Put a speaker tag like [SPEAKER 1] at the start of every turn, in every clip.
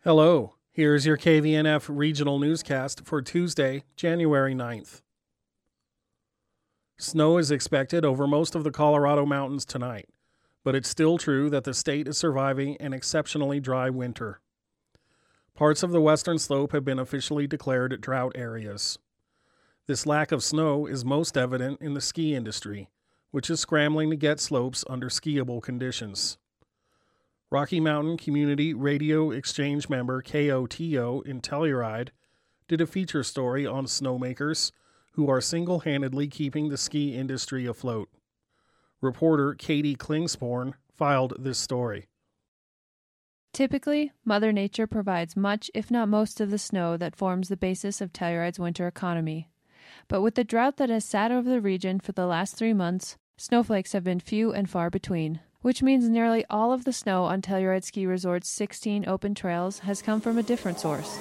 [SPEAKER 1] Hello, here's your KVNF regional newscast for Tuesday, January 9th. Snow is expected over most of the Colorado mountains tonight, but it's still true that the state is surviving an exceptionally dry winter. Parts of the western slope have been officially declared drought areas. This lack of snow is most evident in the ski industry, which is scrambling to get slopes under skiable conditions. Rocky Mountain Community Radio Exchange member KOTO in Telluride did a feature story on snowmakers who are single-handedly keeping the ski industry afloat. Reporter Katie Klingsporn filed this story.
[SPEAKER 2] Typically, Mother Nature provides much, if not most, of the snow that forms the basis of Telluride's winter economy. But with the drought that has sat over the region for the last 3 months, snowflakes have been few and far between, which means nearly all of the snow on Telluride Ski Resort's 16 open trails has come from a different source.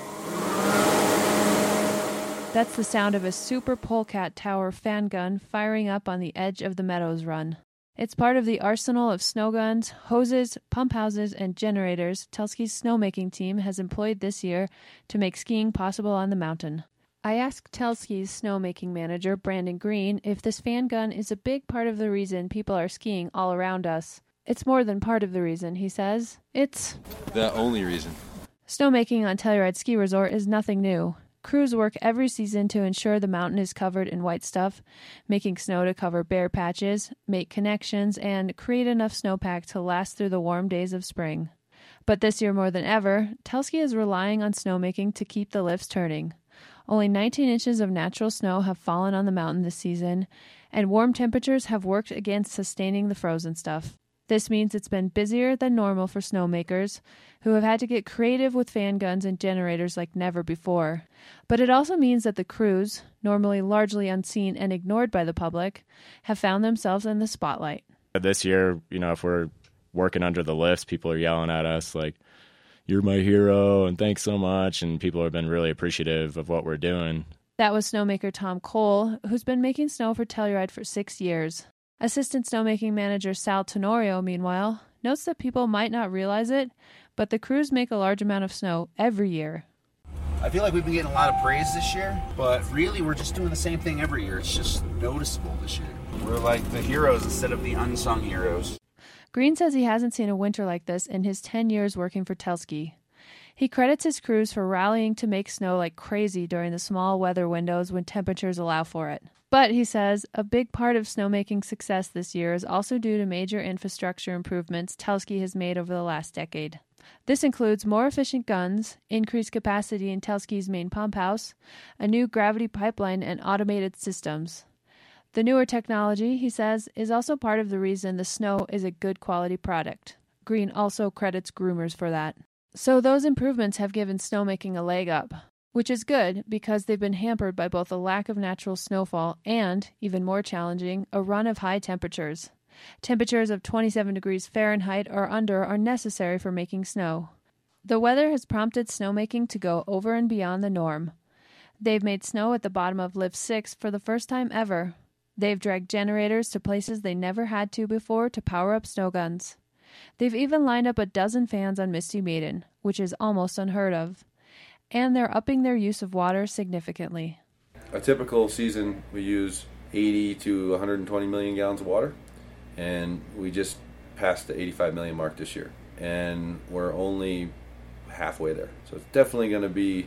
[SPEAKER 2] That's the sound of a Super Polecat Tower fan gun firing up on the edge of the Meadows Run. It's part of the arsenal of snow guns, hoses, pump houses, and generators Telski's snowmaking team has employed this year to make skiing possible on the mountain. I asked Telski's snowmaking manager, Brandon Green, if this fan gun is a big part of the reason people are skiing all around us. It's more than part of the reason, he says. It's
[SPEAKER 3] the only reason.
[SPEAKER 2] Snowmaking on Telluride Ski Resort is nothing new. Crews work every season to ensure the mountain is covered in white stuff, making snow to cover bare patches, make connections, and create enough snowpack to last through the warm days of spring. But this year more than ever, Telski is relying on snowmaking to keep the lifts turning. Only 19 inches of natural snow have fallen on the mountain this season, and warm temperatures have worked against sustaining the frozen stuff. This means it's been busier than normal for snowmakers, who have had to get creative with fan guns and generators like never before. But it also means that the crews, normally largely unseen and ignored by the public, have found themselves in the spotlight.
[SPEAKER 4] This year, if we're working under the lifts, people are yelling at us like, "You're my hero," and "Thanks so much," and people have been really appreciative of what we're doing.
[SPEAKER 2] That was snowmaker Tom Cole, who's been making snow for Telluride for 6 years. Assistant snowmaking manager Sal Tenorio, meanwhile, notes that people might not realize it, but the crews make a large amount of snow every year.
[SPEAKER 5] I feel like we've been getting a lot of praise this year, but really we're just doing the same thing every year. It's just noticeable this year. We're like the heroes instead of the unsung heroes.
[SPEAKER 2] Green says he hasn't seen a winter like this in his 10 years working for Telski. He credits his crews for rallying to make snow like crazy during the small weather windows when temperatures allow for it. But, he says, a big part of snowmaking success this year is also due to major infrastructure improvements Telski has made over the last decade. This includes more efficient guns, increased capacity in Telski's main pump house, a new gravity pipeline, and automated systems. The newer technology, he says, is also part of the reason the snow is a good quality product. Green also credits groomers for that. So those improvements have given snowmaking a leg up, which is good because they've been hampered by both a lack of natural snowfall and, even more challenging, a run of high temperatures. Temperatures of 27 degrees Fahrenheit or under are necessary for making snow. The weather has prompted snowmaking to go over and beyond the norm. They've made snow at the bottom of Lift 6 for the first time ever. They've dragged generators to places they never had to before to power up snow guns. They've even lined up a dozen fans on Misty Maiden, which is almost unheard of. And they're upping their use of water significantly.
[SPEAKER 6] A typical season, we use 80 to 120 million gallons of water, and we just passed the 85 million mark this year, and we're only halfway there. So it's definitely going to be,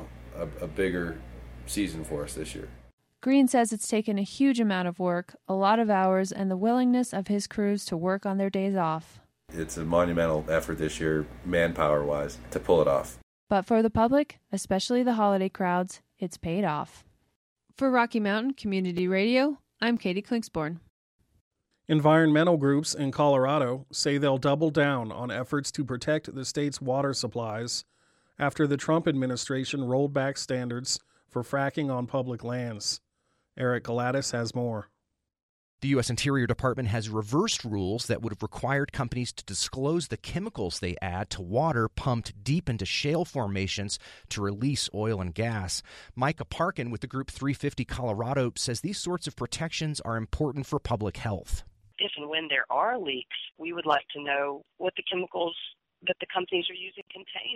[SPEAKER 6] a bigger season for us this year.
[SPEAKER 2] Green says it's taken a huge amount of work, a lot of hours, and the willingness of his crews to work on their days off.
[SPEAKER 6] It's a monumental effort this year, manpower-wise, to pull it off.
[SPEAKER 2] But for the public, especially the holiday crowds, it's paid off. For Rocky Mountain Community Radio, I'm Katie Klingsporn.
[SPEAKER 1] Environmental groups in Colorado say they'll double down on efforts to protect the state's water supplies after the Trump administration rolled back standards for fracking on public lands. Eric Galatis has more.
[SPEAKER 7] The U.S. Interior Department has reversed rules that would have required companies to disclose the chemicals they add to water pumped deep into shale formations to release oil and gas. Micah Parkin with the group 350 Colorado says these sorts of protections are important for public health.
[SPEAKER 8] If and when there are leaks, we would like to know what the chemicals that the companies are using contain. So,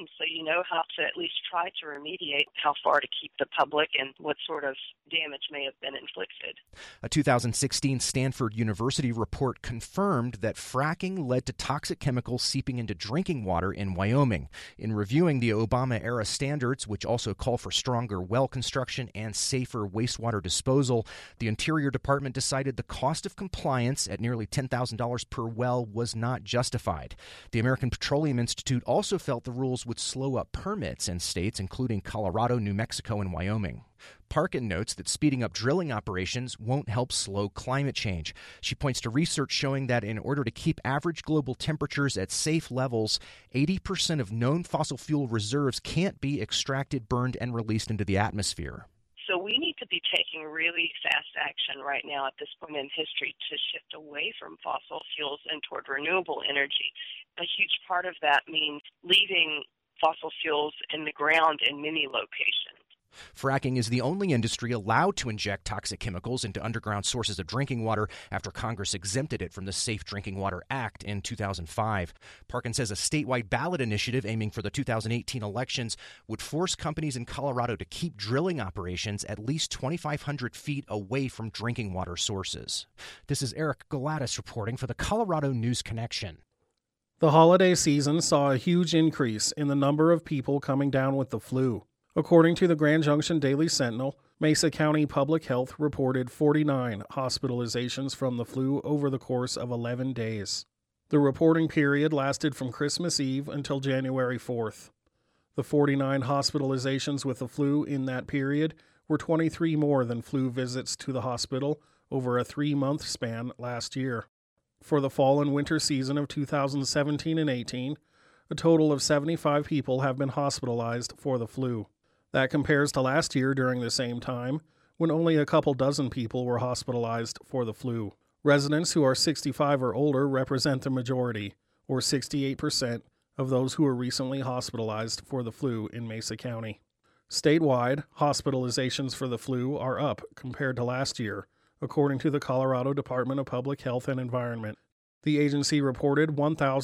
[SPEAKER 3] we know how to at least try to remediate, how far to keep the public, and what sort of damage may have been inflicted.
[SPEAKER 7] A 2016 Stanford University report confirmed that fracking led to toxic chemicals seeping into drinking water in Wyoming. In reviewing the Obama-era standards, which also call for stronger well construction and safer wastewater disposal, the Interior Department decided the cost of compliance at nearly $10,000 per well was not justified. The American Petroleum Institute also felt the rules would slow up permits in states including Colorado, New Mexico, and Wyoming. Parkin notes that speeding up drilling operations won't help slow climate change. She points to research showing that in order to keep average global temperatures at safe levels, 80% of known fossil fuel reserves can't be extracted, burned, and released into the atmosphere.
[SPEAKER 3] So we need to be taking really fast action right now at this point in history to shift away from fossil fuels and toward renewable energy. A huge part of that means leaving fossil fuels in the ground in many locations.
[SPEAKER 7] Fracking is the only industry allowed to inject toxic chemicals into underground sources of drinking water after Congress exempted it from the Safe Drinking Water Act in 2005. Parkin says a statewide ballot initiative aiming for the 2018 elections would force companies in Colorado to keep drilling operations at least 2,500 feet away from drinking water sources. This is Eric Galatis reporting for the Colorado News Connection.
[SPEAKER 1] The holiday season saw a huge increase in the number of people coming down with the flu. According to the Grand Junction Daily Sentinel, Mesa County Public Health reported 49 hospitalizations from the flu over the course of 11 days. The reporting period lasted from Christmas Eve until January 4th. The 49 hospitalizations with the flu in that period were 23 more than flu visits to the hospital over a 3-month span last year. For the fall and winter season of 2017 and 18, a total of 75 people have been hospitalized for the flu. That compares to last year during the same time, when only a couple dozen people were hospitalized for the flu. Residents who are 65 or older represent the majority, or 68%, of those who were recently hospitalized for the flu in Mesa County. Statewide, hospitalizations for the flu are up compared to last year, according to the Colorado Department of Public Health and Environment. The agency reported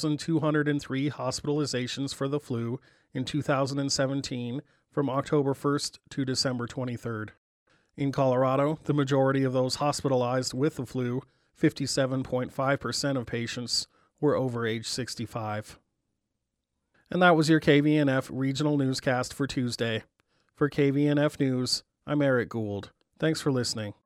[SPEAKER 1] 1,203 hospitalizations for the flu in 2017 from October 1st to December 23rd. In Colorado, the majority of those hospitalized with the flu, 57.5% of patients, were over age 65. And that was your KVNF Regional Newscast for Tuesday. For KVNF News, I'm Eric Gould. Thanks for listening.